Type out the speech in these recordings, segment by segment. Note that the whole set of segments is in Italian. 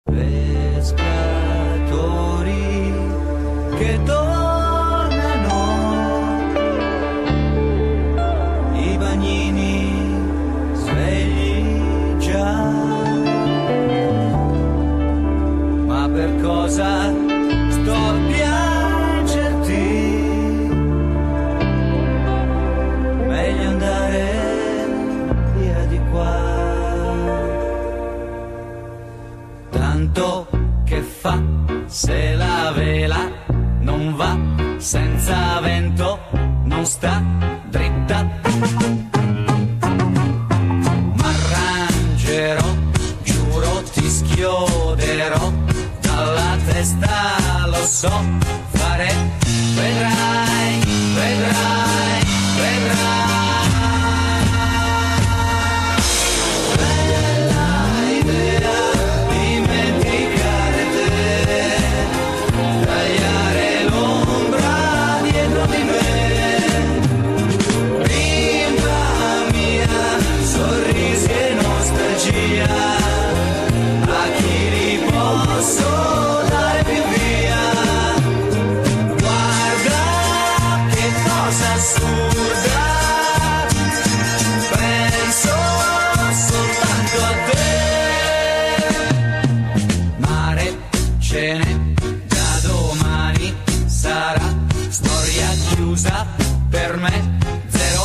pescatori che tornano, i bagnini svegli già, ma per cosa sto a piangerti? Meglio andare via di qua. Tanto che fa se la vela non va senza vento, non sta dritta. M'arrangerò, giuro ti schioderò dalla testa, lo so fare, vedrai, vedrai, vedrai. Per me zero,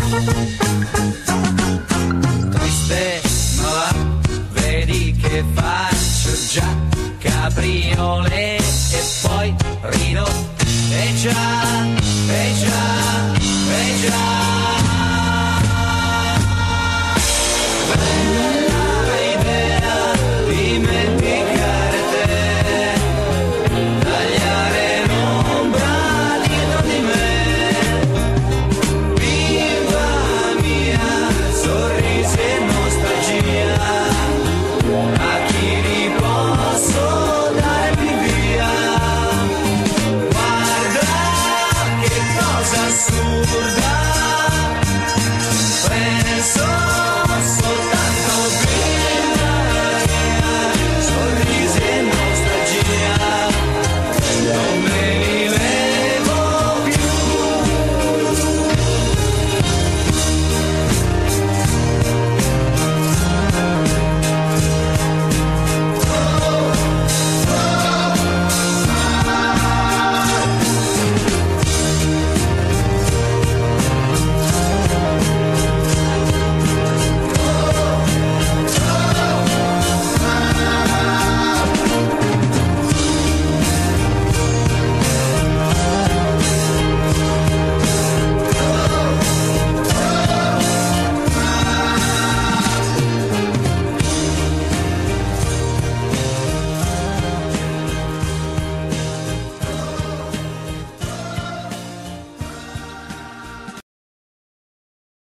triste ma va, vedi che faccio già capriole e poi rido, e già, e già, e già.